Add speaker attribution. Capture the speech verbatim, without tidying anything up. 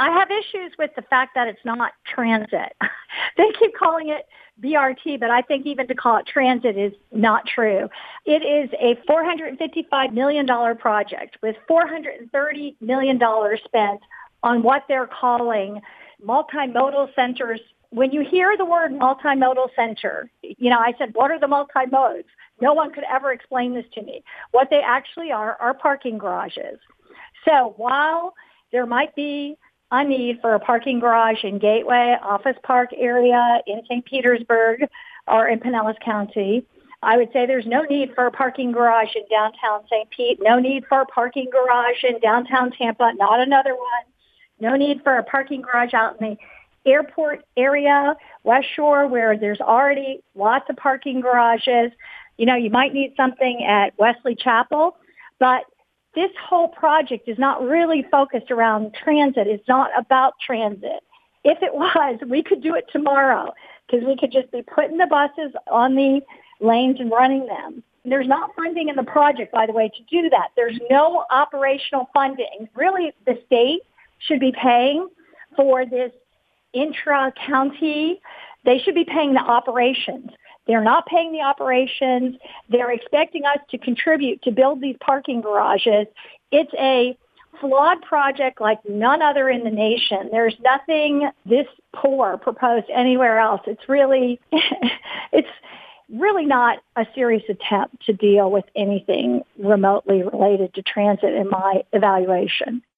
Speaker 1: I have issues with the fact that it's not transit. They keep calling it B R T, but I think even to call it transit is not true. It is a four hundred fifty-five million dollars project with four hundred thirty million dollars spent on what they're calling multimodal centers. When you hear the word multimodal center, you know, I said, what are the multimodes? No one could ever explain this to me. What they actually are are parking garages. So while there might be a need for a parking garage in Gateway, Office Park area, in Saint Petersburg, or in Pinellas County, I would say there's no need for a parking garage in downtown Saint Pete, no need for a parking garage in downtown Tampa, not another one, no need for a parking garage out in the airport area, West Shore, where there's already lots of parking garages. You know, you might need something at Wesley Chapel, but this whole project is not really focused around transit. It's not about transit. If it was, we could do it tomorrow because we could just be putting the buses on the lanes and running them. There's not funding in the project, by the way, to do that. There's no operational funding. Really, the state should be paying for this intra-county. They should be paying the operations. They're not paying the operations. They're expecting us to contribute to build these parking garages. It's a flawed project like none other in the nation. There's nothing this poor proposed anywhere else. It's really, it's really not a serious attempt to deal with anything remotely related to transit in my evaluation.